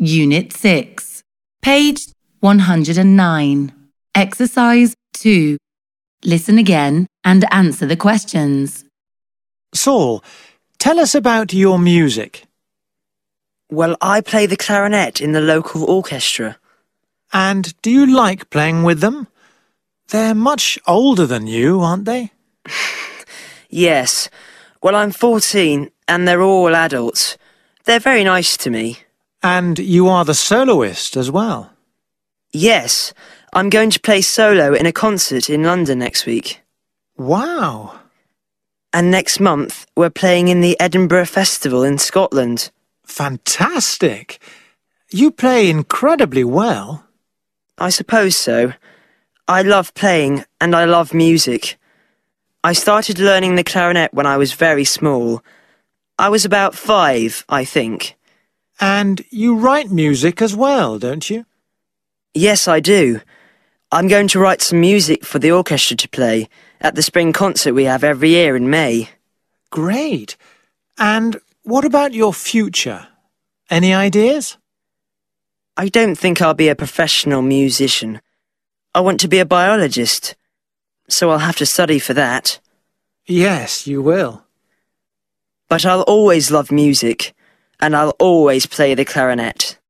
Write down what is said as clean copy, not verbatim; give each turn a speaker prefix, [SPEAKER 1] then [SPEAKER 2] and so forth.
[SPEAKER 1] Unit 6, page 109. Exercise 2. Listen again and answer the questions.
[SPEAKER 2] Saul, tell us about your music.
[SPEAKER 3] Well, I play the clarinet in the local orchestra.
[SPEAKER 2] And do you like playing with them? They're much older than you, aren't they?
[SPEAKER 3] Yes. Well, I'm 14 and they're all adults. They're very nice to me.
[SPEAKER 2] And you are the soloist as well.
[SPEAKER 3] Yes. I'm going to play solo in a concert in London next week.
[SPEAKER 2] Wow!
[SPEAKER 3] And next month, we're playing in the Edinburgh Festival in Scotland.
[SPEAKER 2] Fantastic! You play incredibly well.
[SPEAKER 3] I suppose so. I love playing and I love music. I started learning the clarinet when I was very small. I was about 5, I think.
[SPEAKER 2] And you write music as well, don't you?
[SPEAKER 3] Yes, I do. I'm going to write some music for the orchestra to play at the spring concert we have every year in May.
[SPEAKER 2] Great! And what about your future? Any ideas?
[SPEAKER 3] I don't think I'll be a professional musician. I want to be a biologist, so I'll have to study for that.
[SPEAKER 2] Yes, you will.
[SPEAKER 3] But I'll always love music, and I'll always play the clarinet.